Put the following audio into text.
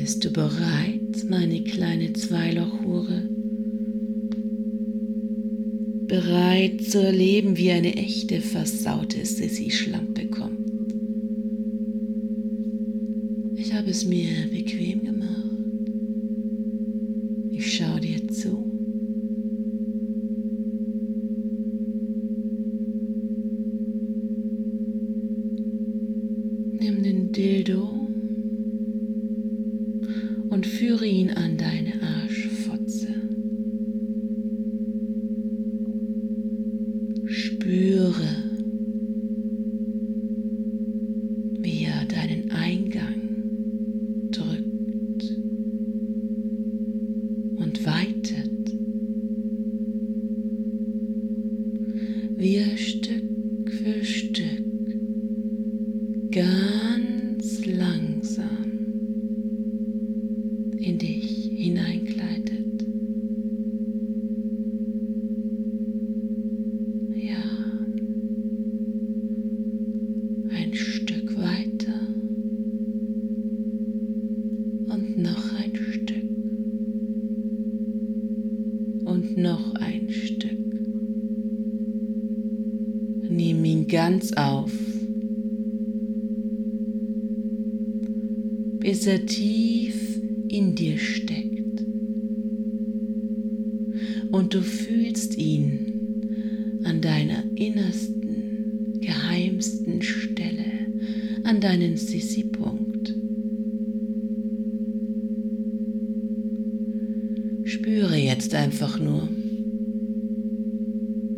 Bist du bereit, meine kleine Zweilochhure? Bereit zu erleben, wie eine echte, versaute Sissy-Schlampe kommt? Ich habe es mir bequem gemacht. Ich schaue dir zu. Nimm den Dildo und führe ihn an deine Arschfotze. Spüre, wie er deinen Eingang drückt und weitet, wie er Stück für Stück ganz langsam in dich hineinkleidet. Ja, ein Stück weiter und noch ein Stück und noch ein Stück. Nimm ihn ganz auf, bis er tief in dir steckt und du fühlst ihn an deiner innersten, geheimsten Stelle, an deinen Sissi-Punkt. Spüre jetzt einfach nur,